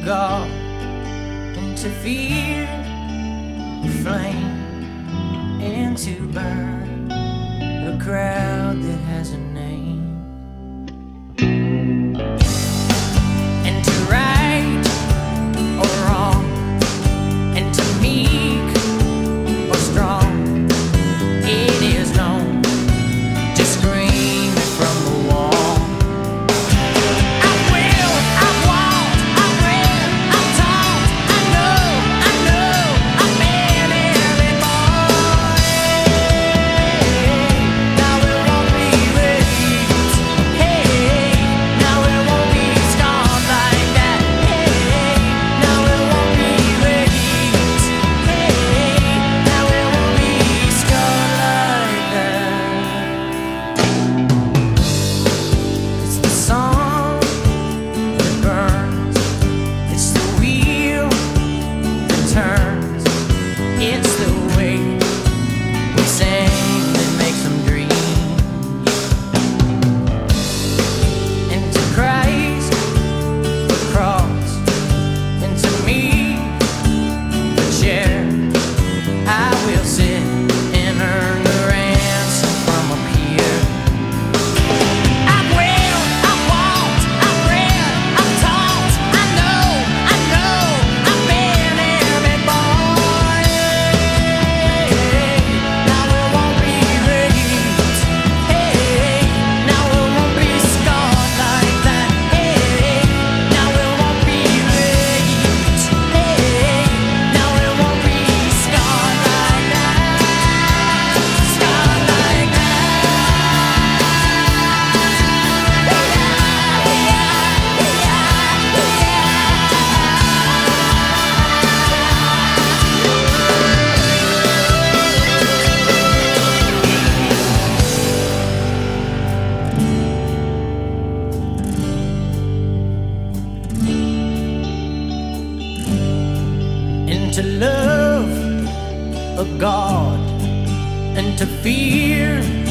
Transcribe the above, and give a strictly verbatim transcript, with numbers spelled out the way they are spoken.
God, and to fear the flame, and to burn a crowd that has a name, and to right or wrong, and to meek or strong. It is known to scream it from the wall. It's the way we sing that makes them dream. And to Christ, the cross, and to me, the chair, I will sit and earn the ransom from up here. I've wailed, I've walked, I've read, I've taught, I know, I know, I've been every boy. And to love a God, and to fear